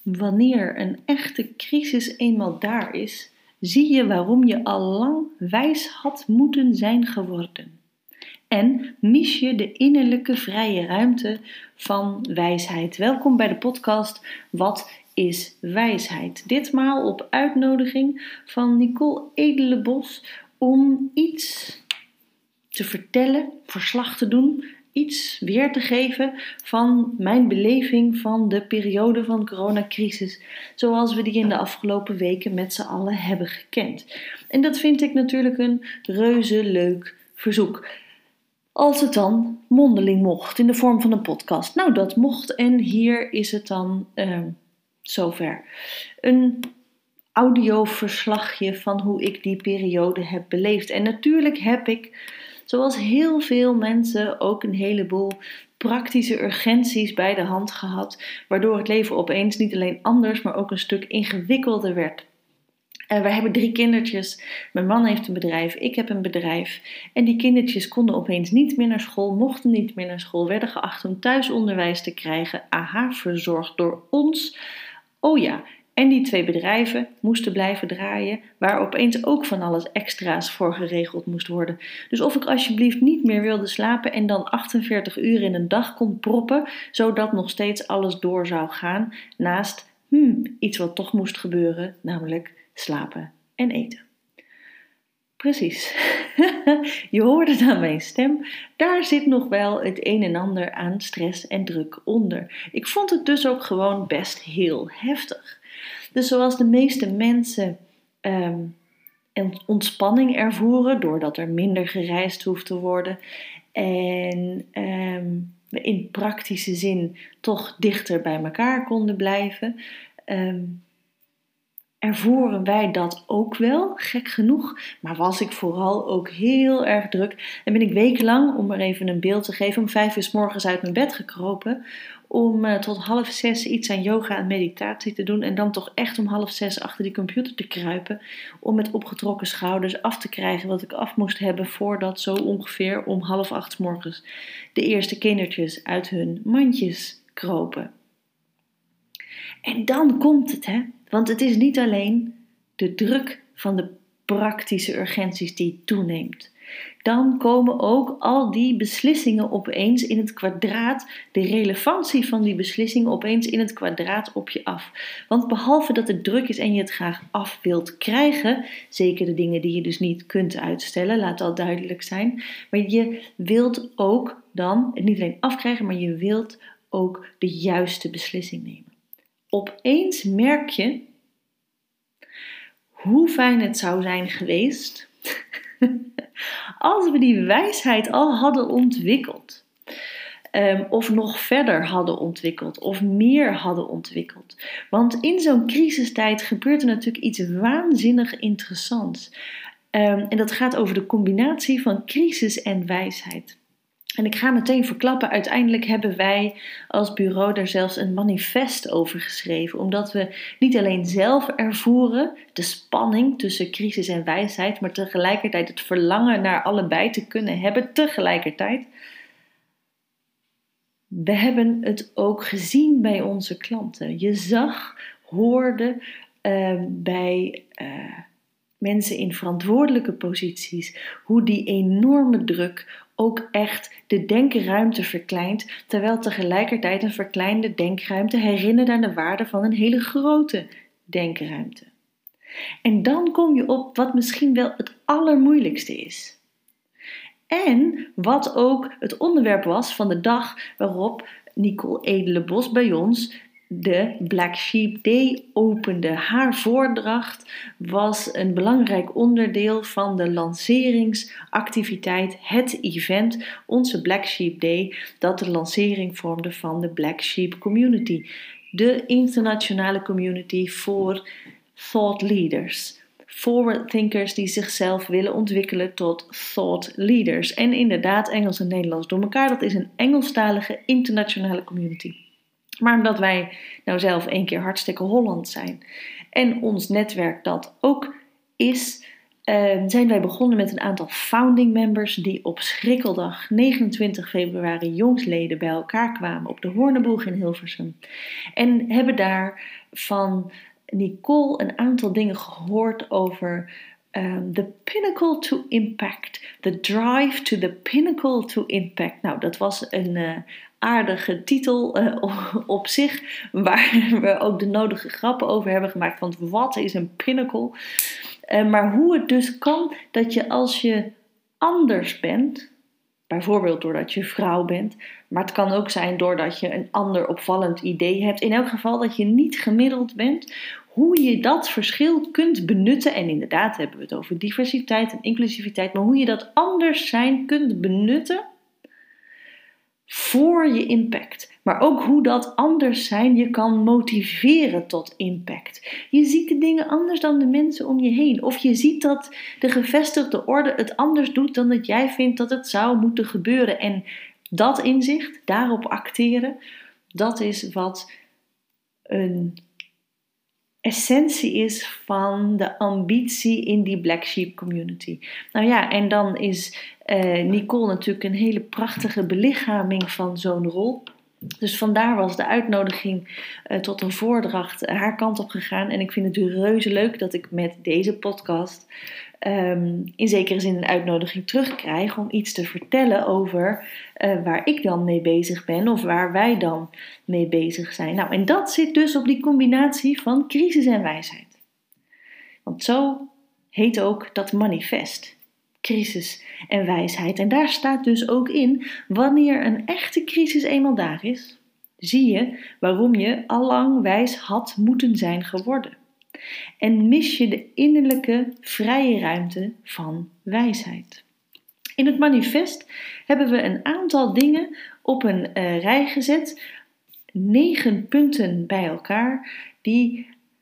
Wanneer een echte crisis eenmaal daar is, zie je waarom je al lang wijs had moeten zijn geworden. En mis je de innerlijke vrije ruimte van wijsheid. Welkom bij de podcast Wat is wijsheid? Ditmaal op uitnodiging van Nicole Edelenbos om iets te vertellen, verslag te doen, iets weer te geven van mijn beleving van de periode van de coronacrisis, zoals we die in de afgelopen weken met z'n allen hebben gekend. En dat vind ik natuurlijk een reuze leuk verzoek. Als het dan mondeling mocht, in de vorm van een podcast. Nou, dat mocht en hier is het dan zover. Een audioverslagje van hoe ik die periode heb beleefd. En natuurlijk heb ik, zoals heel veel mensen, ook een heleboel praktische urgenties bij de hand gehad, waardoor het leven opeens niet alleen anders, maar ook een stuk ingewikkelder werd. We hebben 3 kindertjes. Mijn man heeft een bedrijf, ik heb een bedrijf. En die kindertjes konden opeens niet meer naar school, mochten niet meer naar school, werden geacht om thuisonderwijs te krijgen. Verzorgd door ons. Oh ja, en die 2 bedrijven moesten blijven draaien, waar opeens ook van alles extra's voor geregeld moest worden. Dus of ik alsjeblieft niet meer wilde slapen en dan 48 uur in een dag kon proppen, zodat nog steeds alles door zou gaan, naast iets wat toch moest gebeuren, namelijk slapen en eten. Precies. Je hoorde het aan mijn stem. Daar zit nog wel het een en ander aan stress en druk onder. Ik vond het dus ook gewoon best heel heftig. Dus zoals de meeste mensen ontspanning ervoeren, doordat er minder gereisd hoeft te worden en we in praktische zin toch dichter bij elkaar konden blijven, ervoeren wij dat ook wel, gek genoeg, maar was ik vooral ook heel erg druk. En ben ik wekenlang, om maar even een beeld te geven, om 5 uur 's morgens uit mijn bed gekropen, om tot 5:30 iets aan yoga en meditatie te doen en dan toch echt om 5:30 achter die computer te kruipen, om met opgetrokken schouders af te krijgen wat ik af moest hebben voordat zo ongeveer om 7:30 's morgens de eerste kindertjes uit hun mandjes kropen. En dan komt het, hè? Want het is niet alleen de druk van de praktische urgenties die toeneemt. Dan komen ook al die beslissingen opeens in het kwadraat, de relevantie van die beslissingen opeens in het kwadraat op je af. Want behalve dat het druk is en je het graag af wilt krijgen, zeker de dingen die je dus niet kunt uitstellen, laat dat duidelijk zijn, maar je wilt ook dan, niet alleen afkrijgen, maar je wilt ook de juiste beslissing nemen. Opeens merk je hoe fijn het zou zijn geweest als we die wijsheid al hadden ontwikkeld. Of nog verder hadden ontwikkeld. Of meer hadden ontwikkeld. Want in zo'n crisistijd gebeurt er natuurlijk iets waanzinnig interessants. En dat gaat over de combinatie van crisis en wijsheid. En ik ga meteen verklappen, uiteindelijk hebben wij als bureau daar zelfs een manifest over geschreven. Omdat we niet alleen zelf ervoeren de spanning tussen crisis en wijsheid, maar tegelijkertijd het verlangen naar allebei te kunnen hebben tegelijkertijd. We hebben het ook gezien bij onze klanten. Je zag, hoorde bij mensen in verantwoordelijke posities hoe die enorme druk ook echt de denkruimte verkleint, terwijl tegelijkertijd een verkleinde denkruimte herinnert aan de waarde van een hele grote denkruimte. En dan kom je op wat misschien wel het allermoeilijkste is. En wat ook het onderwerp was van de dag waarop Nicole Edelenbos bij ons de Black Sheep Day opende. Haar voordracht was een belangrijk onderdeel van de lanceringsactiviteit, het event, onze Black Sheep Day, dat de lancering vormde van de Black Sheep Community. De internationale community voor thought leaders. Forward thinkers die zichzelf willen ontwikkelen tot thought leaders. En inderdaad, Engels en Nederlands door elkaar, dat is een Engelstalige internationale community. Maar omdat wij nou zelf 1 keer hartstikke Holland zijn en ons netwerk dat ook is, zijn wij begonnen met een aantal founding members die op Schrikkeldag 29 februari jongsleden bij elkaar kwamen op de Hoornenboeg in Hilversum. En hebben daar van Nicole een aantal dingen gehoord over the pinnacle to impact, the drive to the pinnacle to impact. Nou, dat was een aardige titel op zich, waar we ook de nodige grappen over hebben gemaakt, want wat is een pinnacle? Maar hoe het dus kan dat je als je anders bent, bijvoorbeeld doordat je vrouw bent, maar het kan ook zijn doordat je een ander opvallend idee hebt, in elk geval dat je niet gemiddeld bent, hoe je dat verschil kunt benutten, en inderdaad hebben we het over diversiteit en inclusiviteit, maar hoe je dat anders zijn kunt benutten voor je impact. Maar ook hoe dat anders zijn je kan motiveren tot impact. Je ziet de dingen anders dan de mensen om je heen. Of je ziet dat de gevestigde orde het anders doet dan dat jij vindt dat het zou moeten gebeuren. En dat inzicht, daarop acteren, dat is wat een essentie is van de ambitie in die Black Sheep community. Nou ja, en dan is Nicole natuurlijk een hele prachtige belichaming van zo'n rol. Dus vandaar was de uitnodiging tot een voordracht haar kant op gegaan. En ik vind het reuze leuk dat ik met deze podcast in zekere zin een uitnodiging terugkrijg om iets te vertellen over waar ik dan mee bezig ben of waar wij dan mee bezig zijn. Nou, en dat zit dus op die combinatie van crisis en wijsheid. Want zo heet ook dat manifest. Crisis en wijsheid. En daar staat dus ook in, wanneer een echte crisis eenmaal daar is, zie je waarom je allang wijs had moeten zijn geworden. En mis je de innerlijke vrije ruimte van wijsheid. In het manifest hebben we een aantal dingen op een rij gezet, 9 punten bij elkaar, die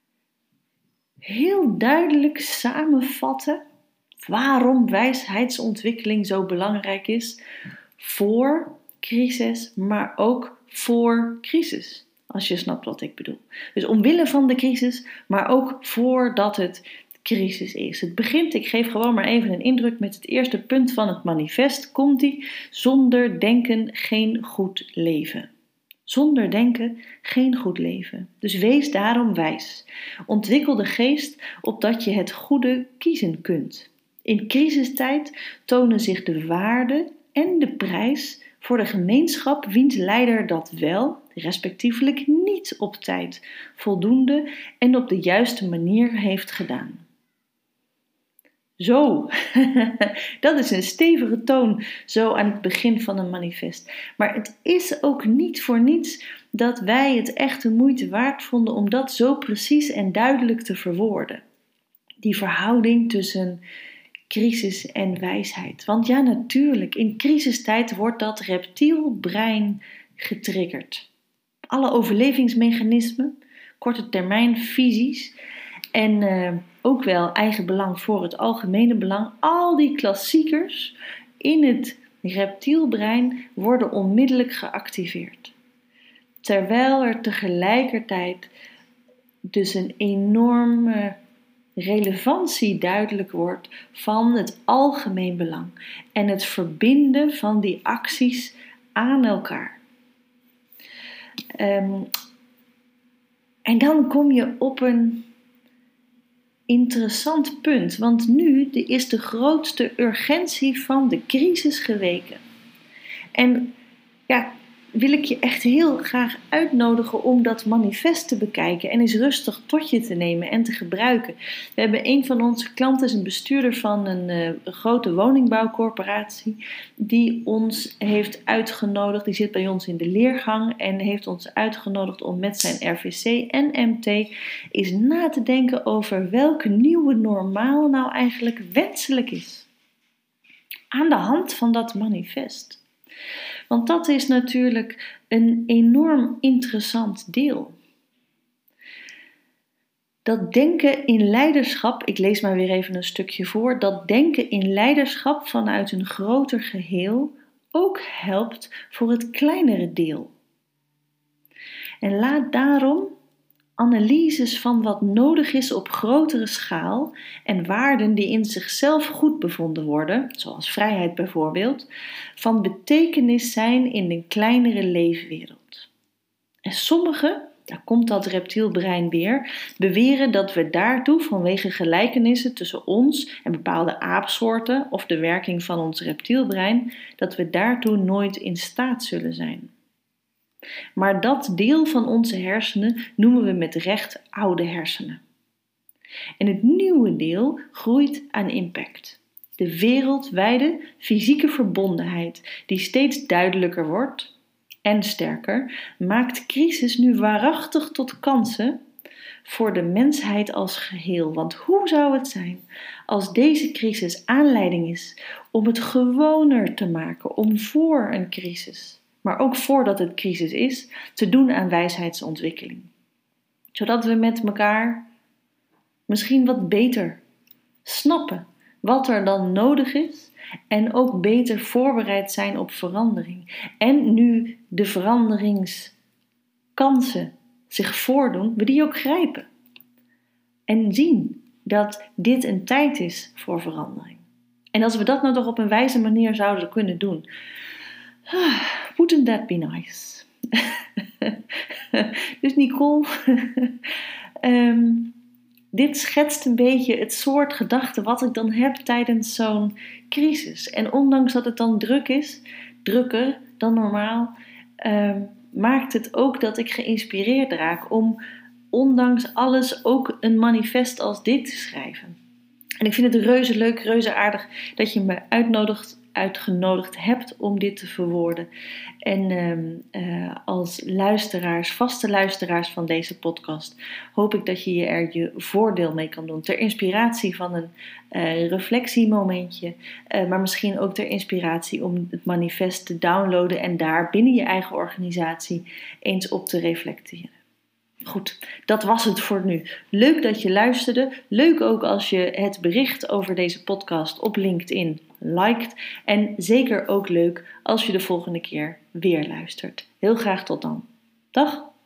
heel duidelijk samenvatten waarom wijsheidsontwikkeling zo belangrijk is voor crisis, maar ook voor crisis. Als je snapt wat ik bedoel. Dus omwille van de crisis, maar ook voordat het crisis is. Het begint, ik geef gewoon maar even een indruk met het eerste punt van het manifest. Komt-ie: zonder denken geen goed leven. Zonder denken geen goed leven. Dus wees daarom wijs. Ontwikkel de geest opdat je het goede kiezen kunt. In crisistijd tonen zich de waarde en de prijs voor de gemeenschap wiens leider dat wel, respectievelijk niet op tijd, voldoende en op de juiste manier heeft gedaan. Zo, dat is een stevige toon zo aan het begin van een manifest. Maar het is ook niet voor niets dat wij het echt de moeite waard vonden om dat zo precies en duidelijk te verwoorden. Die verhouding tussen crisis en wijsheid. Want ja, natuurlijk, in crisistijd wordt dat reptielbrein getriggerd. Alle overlevingsmechanismen, korte termijn visies en ook wel eigen belang voor het algemene belang. Al die klassiekers in het reptielbrein worden onmiddellijk geactiveerd. Terwijl er tegelijkertijd dus een enorme relevantie duidelijk wordt van het algemeen belang en het verbinden van die acties aan elkaar. En dan kom je op een interessant punt, want nu is de grootste urgentie van de crisis geweken. En ja, wil ik je echt heel graag uitnodigen om dat manifest te bekijken en eens rustig tot je te nemen en te gebruiken. We hebben een van onze klanten, is een bestuurder van een grote woningbouwcorporatie, die ons heeft uitgenodigd, die zit bij ons in de leergang en heeft ons uitgenodigd om met zijn RVC en MT eens na te denken over welke nieuwe normaal nou eigenlijk wenselijk is. Aan de hand van dat manifest. Want dat is natuurlijk een enorm interessant deel. Dat denken in leiderschap, ik lees maar weer even een stukje voor, dat denken in leiderschap vanuit een groter geheel ook helpt voor het kleinere deel. En laat daarom analyses van wat nodig is op grotere schaal en waarden die in zichzelf goed bevonden worden, zoals vrijheid bijvoorbeeld, van betekenis zijn in een kleinere leefwereld. En sommigen, daar komt dat reptielbrein weer, beweren dat we daartoe vanwege gelijkenissen tussen ons en bepaalde aapsoorten of de werking van ons reptielbrein, dat we daartoe nooit in staat zullen zijn. Maar dat deel van onze hersenen noemen we met recht oude hersenen. En het nieuwe deel groeit aan impact. De wereldwijde fysieke verbondenheid, die steeds duidelijker wordt en sterker, maakt crisis nu waarachtig tot kansen voor de mensheid als geheel. Want hoe zou het zijn als deze crisis aanleiding is om het gewoner te maken om voor een crisis, maar ook voordat het crisis is, te doen aan wijsheidsontwikkeling. Zodat we met elkaar misschien wat beter snappen wat er dan nodig is en ook beter voorbereid zijn op verandering. En nu de veranderingskansen zich voordoen, we die ook grijpen. En zien dat dit een tijd is voor verandering. En als we dat nou toch op een wijze manier zouden kunnen doen, wouldn't that be nice? Dus Nicole, dit schetst een beetje het soort gedachten wat ik dan heb tijdens zo'n crisis. En ondanks dat het dan druk is, drukker dan normaal, maakt het ook dat ik geïnspireerd raak om ondanks alles ook een manifest als dit te schrijven. En ik vind het reuze leuk, reuze aardig dat je me uitgenodigd hebt om dit te verwoorden. En als luisteraars, vaste luisteraars van deze podcast, hoop ik dat je er je voordeel mee kan doen. Ter inspiratie van een reflectiemomentje, maar misschien ook ter inspiratie om het manifest te downloaden en daar binnen je eigen organisatie eens op te reflecteren. Goed, dat was het voor nu. Leuk dat je luisterde. Leuk ook als je het bericht over deze podcast op LinkedIn liked. En zeker ook leuk als je de volgende keer weer luistert. Heel graag tot dan. Dag!